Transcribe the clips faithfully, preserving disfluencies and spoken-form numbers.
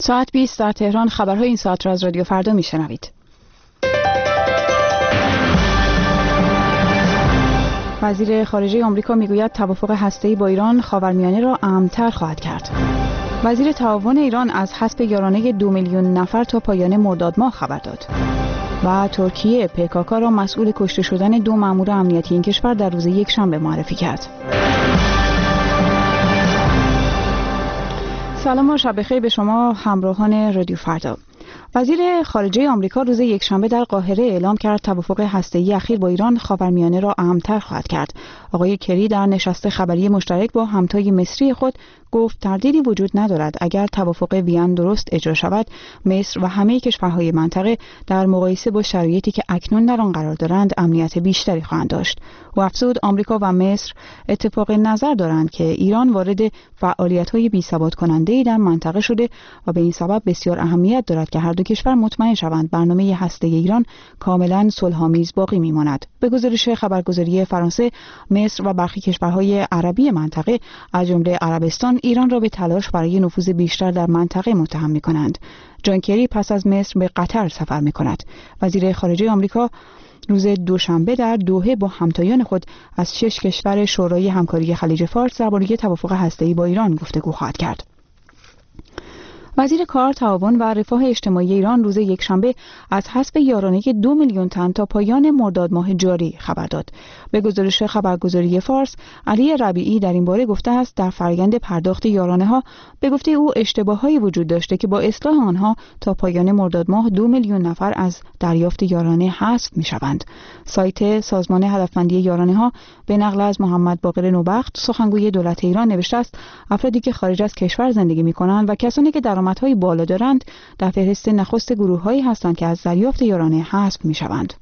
ساعت بیست در تهران. خبرهای این ساعت را از رادیو فردا میشنوید. وزیر خارجه آمریکا میگوید توافق هسته‌ای با ایران خاورمیانه را امن‌تر خواهد کرد. وزیر تعاون ایران از حذف یارانه دو میلیون نفر تا پایان مرداد ماه خبر داد. و ترکیه پیکاکا را مسئول کشته شدن دو مأمور امنیتی این کشور در روز یکشنبه معرفی کرد. سلام و شب بخیر به شما همراهان رادیو فردا. وزیر خارجه آمریکا روز یکشنبه در قاهره اعلام کرد توافق هسته‌ای اخیر با ایران خاورمیانه را امن‌تر خواهد کرد. آقای کری در نشست خبری مشترک با همتای مصری خود گفت تردیدی وجود ندارد اگر توافق وین درست اجرا شود، مصر و همه کشورهای منطقه در مقایسه با شرایطی که اکنون در آن قرار دارند امنیت بیشتری خواهند داشت. و افزود آمریکا و مصر اتفاق نظر دارند که ایران وارد فعالیت‌های بی‌ثبات کننده‌ای در منطقه شده و به این سبب بسیار اهمیت دارد که هر دو کشور مطمئن شوند برنامه هسته‌ای ایران کاملا صلح‌آمیز باقی می‌ماند. به گزارش خبرگزاری فرانسه، مصر و برخی کشورهای عربی منطقه از جمله عربستان ایران را به تلاش برای نفوذ بیشتر در منطقه متهم می‌کنند. جان کری پس از مصر به قطر سفر می‌کند. وزیر خارجه آمریکا روز دوشنبه در دوحه با همتایان خود از شش کشور شورای همکاری خلیج فارس درباره توافق هسته‌ای با ایران گفتگو خواهد کرد. وزیر کار، تعاون و رفاه اجتماعی ایران روز یکشنبه از حذف یارانه دو میلیون تن تا پایان مرداد ماه جاری خبر داد. به گزارش خبرگزاری فارس، علی ربیعی در این باره گفته است در فرآیند پرداخت یارانه ها به گفته او اشتباهایی وجود داشته که با اصلاح آنها تا پایان مرداد ماه دو میلیون نفر از دریافت یارانه حذف می شوند. سایت سازمان هدفمندی یارانه ها به نقل از محمد باقر نوبخت سخنگوی دولت ایران نوشته است افرادی که خارج از کشور زندگی می کنند و کسانی که درآمدهای بالا دارند در فهرست نخست گروه‌هایی هستند که از دریافت یارانه حذف می‌شوند.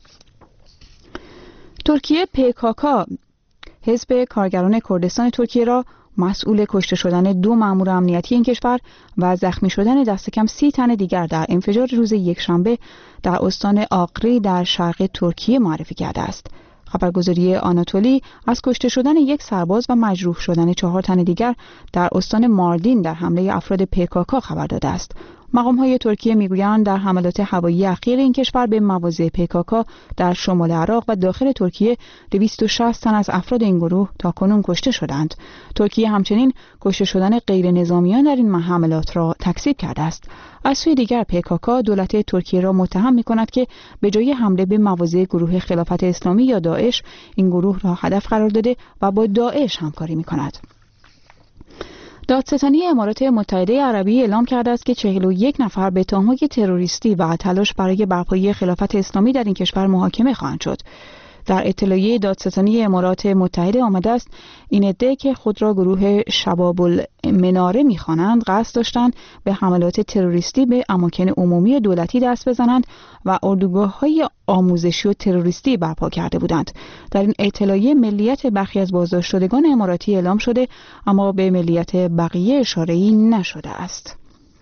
ترکیه پیکاکا حزب کارگران کردستان ترکیه را مسئول کشته شدن دو مأمور امنیتی این کشور و زخمی شدن دست کم سی تن دیگر در انفجار روز یکشنبه در استان آقری در شرق ترکیه معرفی کرده است. خبرگزاری آناتولی از کشته شدن یک سرباز و مجروح شدن چهار تن دیگر در استان ماردین در حمله افراد پیکاکا خبر داده است. مقام‌های ترکیه میگویند در حملات هوایی اخیر این کشور به مواضع پیکاکا در شمال عراق و داخل ترکیه دویست و شصت تن از افراد این گروه تاکنون کشته شدند. ترکیه همچنین کشته شدن غیر نظامیان در این حملات را تکذیب کرده است. از سوی دیگر پیکاکا دولت ترکیه را متهم می‌کند که به جای حمله به مواضع گروه خلافت اسلامی یا داعش این گروه را هدف قرار داده و با داعش همکاری می‌کند. دادستانی امارات متحده عربی اعلام کرده است که چهل و یک نفر به تهمات تروریستی و تلاش برای برپایی خلافت اسلامی در این کشور محاکمه خواهند شد. در اطلاعیه دادستانی امارات متحده آمده است این عده که خود را گروه شباب المناره می‌خوانند قصد داشتند به حملات تروریستی به اماکن عمومی دولتی دست بزنند و اردوگاه‌های آموزشی و تروریستی برپا کرده بودند. در این اطلاعیه ملیت برخی از بازداشت شدگان اماراتی اعلام شده اما به ملیت بقیه اشاره‌ای نشده است.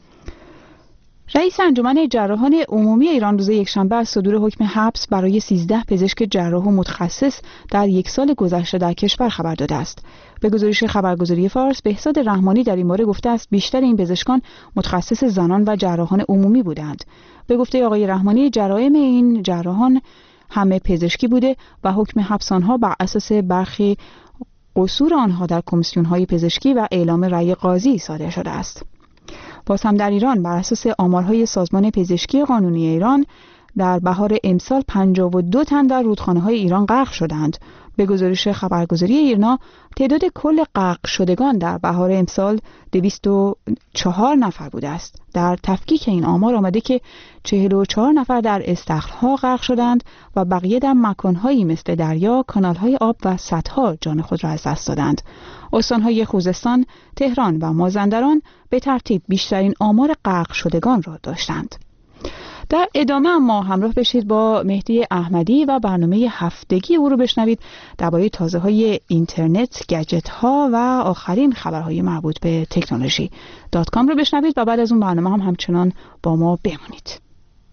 رئیس انجمن جراحان عمومی ایران روز یکشنبه از صدور حکم حبس برای سیزده پزشک جراح و متخصص در یک سال گذشته در کشور خبر داده است. به گزارش خبرگزاری فارس، بهزاد رحمانی در این باره گفته است بیشتر این پزشکان متخصص زنان و جراحان عمومی بودند. به گفته آقای رحمانی جرائم این جراحان همه پزشکی بوده و حکم حبس آنها بر اساس برخی قصور آنها در کمیسیون‌های پزشکی و اعلام رأی قاضی صادر شده است. باز هم در ایران بر اساس آمارهای سازمان پزشکی قانونی ایران در بهار امسال پنجاه و دو تن در رودخانه‌های ایران غرق شدند. به گزارش خبرگزاری ایرنا تعداد کل غرق شدگان در بهار امسال دویست و چهار نفر بوده است. در تفکیک این آمار آمده که چهل و چهار نفر در استخرها غرق شدند و بقیه در مکانهایی مثل دریا، کانال‌های آب و سدها جان خود را از دست دادند. استان‌های خوزستان، تهران و مازندران به ترتیب بیشترین آمار غرق شدگان را داشتند. در ادامه اما همراه بشید با مهدی احمدی و برنامه هفتگی او رو بشنوید درباره تازه‌های اینترنت، گجت‌ها و آخرین خبرهای مربوط به تکنولوژی. دات کام رو بشنوید و بعد از اون برنامه هم همچنان با ما بمانید.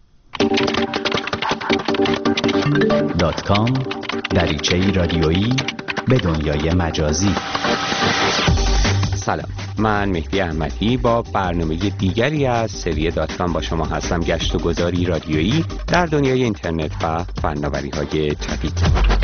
دات کام دریچه‌ای رادیویی به دنیای مجازی. سلام، من مهدی احمدی با برنامه دیگری از سری دات کام با شما هستم. گشت و گذاری رادیویی در دنیای اینترنت و فناوری‌های جدید.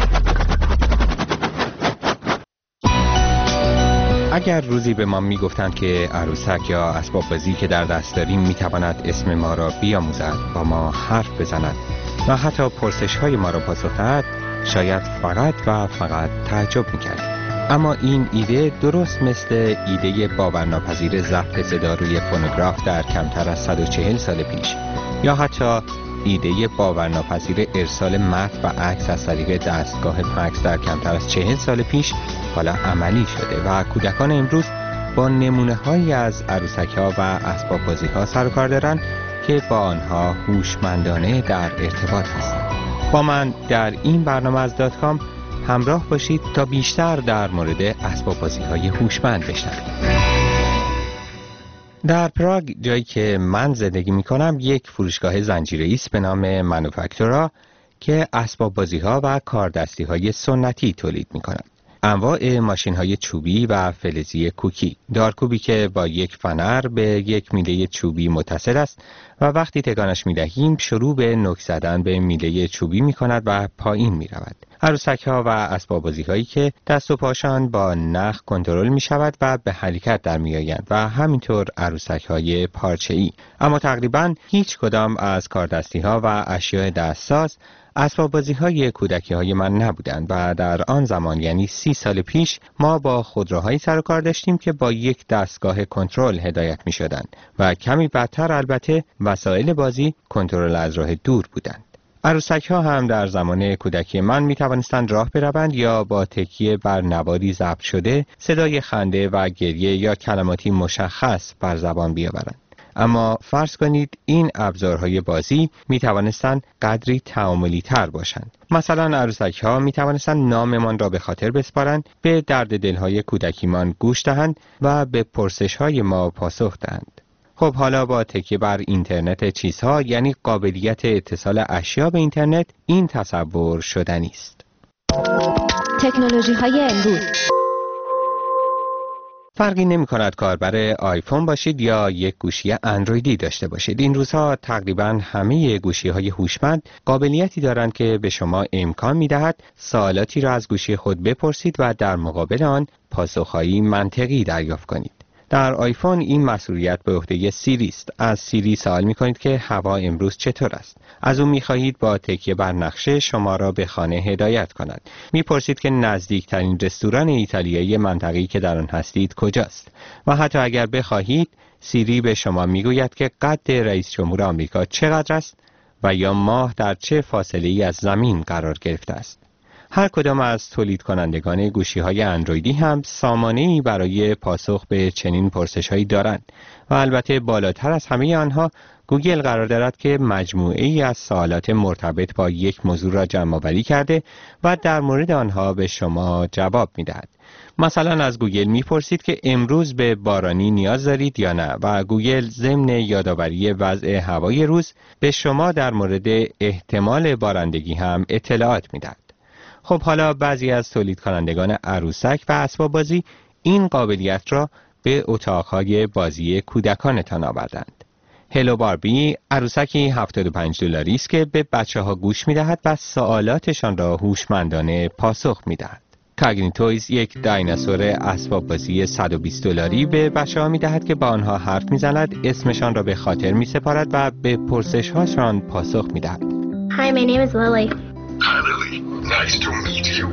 اگر روزی به ما میگفتند که عروسک یا اسباب بازی که در دست داریم میتواند اسم ما را بیاموزد، با ما حرف بزند و حتی پرسش های ما را پاسخ دهد، شاید فقط و فقط تعجب میکردیم. اما این ایده درست مثل ایده باورناپذیر ضبط صدا روی فونوگراف در کمتر از صد و چهل سال پیش، یا حتی ایده باورناپذیر ارسال متن و عکس از طریق دستگاه فکس در کمتر از چهل سال پیش حالا عملی شده و کودکان امروز با نمونه هایی از عروسک ها و اسباب بازی ها سر و کار دارند که با آنها هوشمندانه در ارتباط هستند. با من در این برنامه از دات کام همراه باشید تا بیشتر در مورد اسباب بازی های هوشمند بشنوید. در پراگ، جایی که من زندگی می کنم، یک فروشگاه زنجیره‌ای است به نام مانوفکتورا که اسباب بازی ها و کاردستی های سنتی تولید می کند. انواع ماشین های چوبی و فلزی کوکی، دارکوبی که با یک فنر به یک میله چوبی متصل است و وقتی تکانش می دهیم شروع به نوک زدن به میله چوبی می کند و پایین می رود. عروسک ها و اسباب بازی هایی که دست و پاشان با نخ کنترل می شود و به حرکت در می آیند و همینطور عروسک های پارچه ای. اما تقریبا هیچ کدام از کاردستی ها و اشیاء دستساز اسباب بازی های کودکی های من نبودند و در آن زمان، یعنی سی سال پیش، ما با خودروهایی سر و کار داشتیم که با یک دستگاه کنترل هدایت می شدند و کمی بدتر البته وسایل بازی کنترل از راه دور بودند. عروسک ها هم در زمان کودکی من می توانستند راه بروند یا با تکیه بر نواری ضبط شده صدای خنده و گریه یا کلماتی مشخص بر زبان بیاورند. اما فرض کنید این ابزارهای بازی می توانستند قدری تعاملی تر باشند. مثلا عروسک ها می توانستند ناممان را به خاطر بسپارند، به درد دلهای کودکیمان گوش دهند و به پرسش های ما پاسخ دهند. خب حالا با تکیه بر اینترنت چیزها، یعنی قابلیت اتصال اشیا به اینترنت، این تصور شدنی است. تکنولوژی های امروز فرقی نمی کند کاربر آیفون باشید یا یک گوشی اندرویدی داشته باشید. این روزها تقریباً همه گوشی های هوشمند قابلیتی دارند که به شما امکان می دهد سوالاتی را از گوشی خود بپرسید و در مقابل آن پاسخهایی منطقی دریافت کنید. در آیفون این مسئولیت به عهده سیری است. از سیری سوال می کنید که هوا امروز چطور است. از او می خواهید با تکیه بر نقشه شما را به خانه هدایت کند. می پرسید که نزدیکترین رستوران ایتالیایی منطقه‌ای که در آن هستید کجاست و حتی اگر بخواهید سیری به شما می گوید که قد رئیس جمهور آمریکا چقدر است و یا ماه در چه فاصله‌ای از زمین قرار گرفته است. هر کدام از تولید کنندگان گوشی های اندرویدی هم سامانه‌ای برای پاسخ به چنین پرسش‌هایی دارند و البته بالاتر از همه آنها گوگل قرار دارد که مجموعه ای از سوالات مرتبط با یک موضوع را جمع‌آوری کرده و در مورد آنها به شما جواب می‌دهد. مثلا از گوگل می‌پرسید که امروز به بارانی نیاز دارید یا نه و گوگل ضمن یادآوری وضع هوای روز به شما در مورد احتمال بارندگی هم اطلاعات می‌دهد. خب حالا بعضی از تولید کنندگان عروسک و اسباب بازی این قابلیت را به اتاقهای بازی کودکانتان آوردند. هلو باربی عروسکی هفتاد و پنج دلاری است که به بچه‌ها گوش می‌دهد و سوالاتشان را هوشمندانه پاسخ می‌دهد. کاگنیتویز یک دایناسور اسباب بازی صد و بیست دلاری به بچه‌ها می‌دهد که با آنها حرف می‌زند، اسمشان را به خاطر می‌سپارد و به پرسش‌هاشان پاسخ می‌دهد. Hi, my name is Lily. Hi, Lily. Nice to meet you.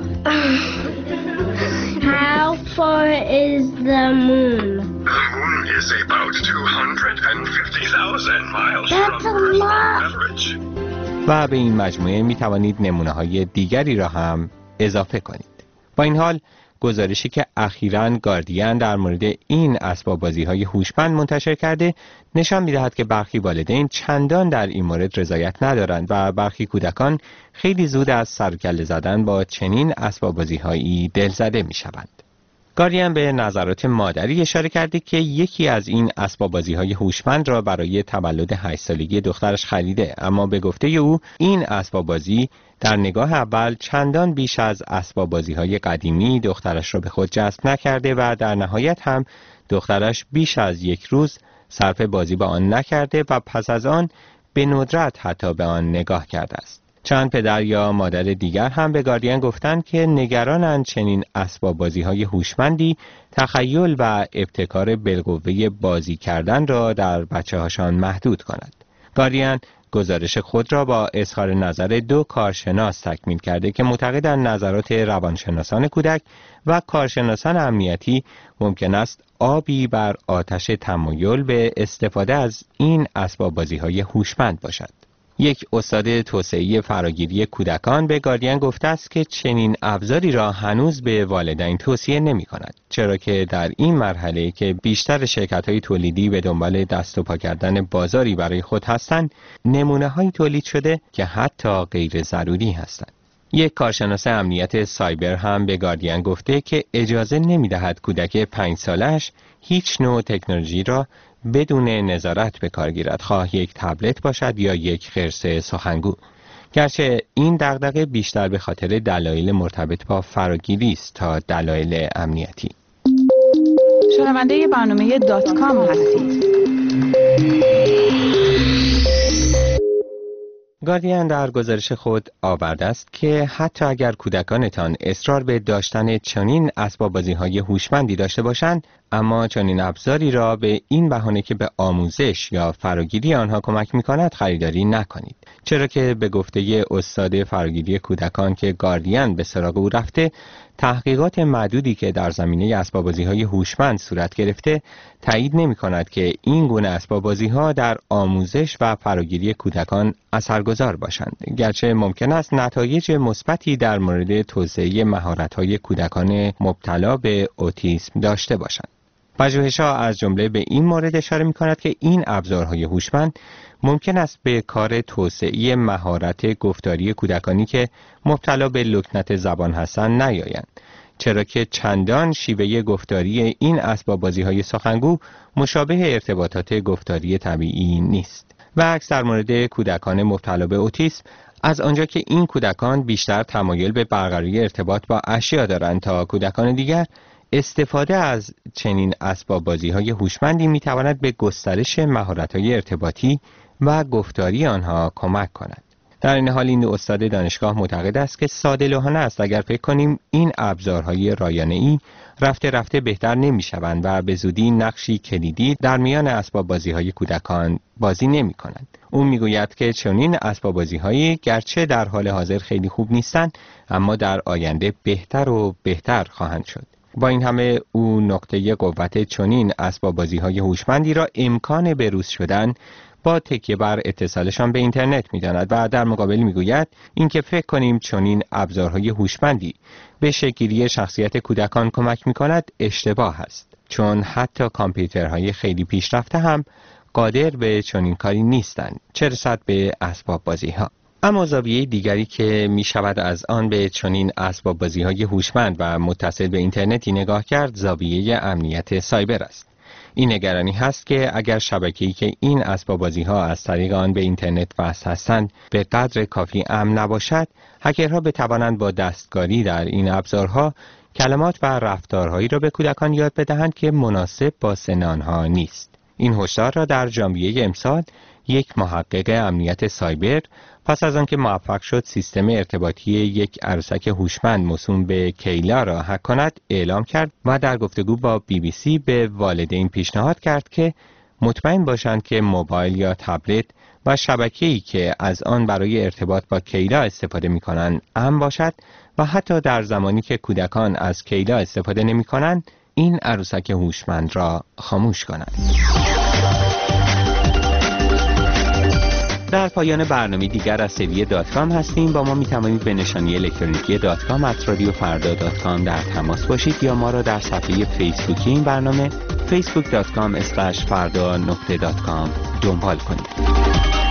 How far is the moon? The moon is about two hundred fifty thousand miles That's from a Earth's lot. average. و به این مجموعه می توانید نمونه‌های دیگری را هم اضافه کنید. با این حال گزارشی که اخیراً گاردین در مورد این اسباب بازی‌های هوشمند منتشر کرده نشان می‌دهد که برخی والدین چندان در این مورد رضایت ندارند و برخی کودکان خیلی زود از سر و کله زدن با چنین اسباب بازی‌هایی دلزده می‌شوند. گاردین به نظرات مادری اشاره کرده که یکی از این اسباب بازی‌های هوشمند را برای تولد هشت سالگی دخترش خریده، اما به گفته او این اسباب بازی در نگاه اول چندان بیش از اسباب بازی‌های قدیمی دخترش را به خود جذب نکرده و در نهایت هم دخترش بیش از یک روز صرف بازی با آن نکرده و پس از آن به ندرت حتی به آن نگاه کرده است. چند پدر یا مادر دیگر هم به گاردین گفتند که نگرانند چنین اسباب بازی‌های هوشمندی تخیل و ابتکار بالقوه بازی کردن را در بچه‌هاشان محدود کند. گاردین گزارش خود را با اظهار نظر دو کارشناس تکمیل کرده که معتقدند نظرات روانشناسان کودک و کارشناسان امنیتی ممکن است آبی بر آتش تمایل به استفاده از این اسباب بازی‌های هوشمند باشد. یک استاد توسعه فراگیری کودکان به گاردین گفته است که چنین ابزاری را هنوز به والدین توصیه نمی کند، چرا که در این مرحله که بیشتر شرکت‌های تولیدی به دنبال دست و پا کردن بازاری برای خود هستند، نمونه‌هایی تولید شده که حتی غیر ضروری هستند. یک کارشناس امنیت سایبر هم به گاردین گفته که اجازه نمی‌دهد کودک پنج سالش هیچ نوع تکنولوژی را بدون نظارت به کار گیرد، خواه یک تبلت باشد یا یک خرس سخنگو. گرچه این دغدغه بیشتر به خاطر دلایل مرتبط با فراگیری است تا دلایل امنیتی. شنونده برنامه دات کام هستید. گاردین در گزارش خود آورده است که حتی اگر کودکانتان اصرار به داشتن چنین اسباب بازی‌های هوشمندی داشته باشند، اما چنین ابزاری را به این بهانه که به آموزش یا فراگیری آنها کمک می‌کند خریداری نکنید، چرا که به گفته استاد فراگیری کودکان که گاردین به سراغ او رفته، تحقیقات معدودی که در زمینه اسباب بازی‌های هوشمند صورت گرفته تایید نمی‌کند که این گونه اسباب بازی‌ها در آموزش و فراگیری کودکان اثرگذار باشند، گرچه ممکن است نتایج مثبتی در مورد توسعه مهارت‌های کودکان مبتلا به اوتیسم داشته باشند. پژوهش‌ها از جمله به این مورد اشاره می‌کند که این ابزارهای هوشمند ممکن است به کار توسعه مهارت گفتاری کودکانی که مبتلا به لکنت زبان هستند نیایند، چرا که چندان شیوه گفتاری این اسباب بازی‌های سخنگو مشابه ارتباطات گفتاری طبیعی نیست. و عکس در مورد کودکان مبتلا به اوتیسم، از آنجا که این کودکان بیشتر تمایل به برقراری ارتباط با اشیا دارند تا کودکان دیگر، استفاده از چنین اسباب بازی‌های هوشمندی می‌تواند به گسترش مهارت‌های ارتباطی و گفتاری آنها کمک کند. در این حال این استاد دانشگاه معتقد است که ساده‌لوحانه است اگر فکر کنیم این ابزارهای رایانه‌ای رفته رفته بهتر نمی‌شوند و به زودی نقشی کلیدی در میان اسباب بازی‌های کودکان بازی نمی‌کنند. او می‌گوید که چنین اسباب بازی‌هایی گرچه در حال حاضر خیلی خوب نیستند، اما در آینده بهتر و بهتر خواهند شد. با این همه او نقطه قوت چنین اسباب بازی‌های هوشمندی را امکان بروز شدن با تکیه بر اتصالشان به اینترنت می‌داند و در مقابل می‌گوید اینکه فکر کنیم چنین ابزارهای هوشمندی به شکل‌گیری شخصیت کودکان کمک می‌کند اشتباه است، چون حتی کامپیوترهای خیلی پیشرفته هم قادر به چنین کاری نیستند، چه رسد به اسباب بازی‌ها. اما زاویه دیگری که می شود از آن به چنین اسباب بازی‌های هوشمند و متصل به اینترنتی نگاه کرد، زاویه امنیت سایبر است. این نگرانی هست که اگر شبکه‌ای که این اسباب بازی‌ها از طریق آن به اینترنت وصل هستند به قدر کافی امن نباشد، هکرها بتوانند با دستکاری در این ابزارها کلمات و رفتارهایی را به کودکان یاد بدهند که مناسب با سن آنها نیست. این هشدار را در ژانویه امسال یک محقق امنیت سایبر پس از آنکه موفق شد سیستم ارتباطی یک عروسک هوشمند موسوم به کیلا را هک کند اعلام کرد و در گفتگو با بی بی سی به والدین پیشنهاد کرد که مطمئن باشند که موبایل یا تبلت و شبکه‌ای که از آن برای ارتباط با کیلا استفاده می‌کنند امن باشد و حتی در زمانی که کودکان از کیلا استفاده نمی‌کنند این عروسک هوشمند را خاموش کنند. در پایان برنامه دیگر از سری دات کام هستیم. با ما می توانید به نشانی الکترونیکی دات کام ات رادیو فردا دات کام در تماس باشید یا ما را در صفحه فیسبوکی این برنامه فیسبوک دات کام اسلش فردا نقطه دات کام دنبال کنید.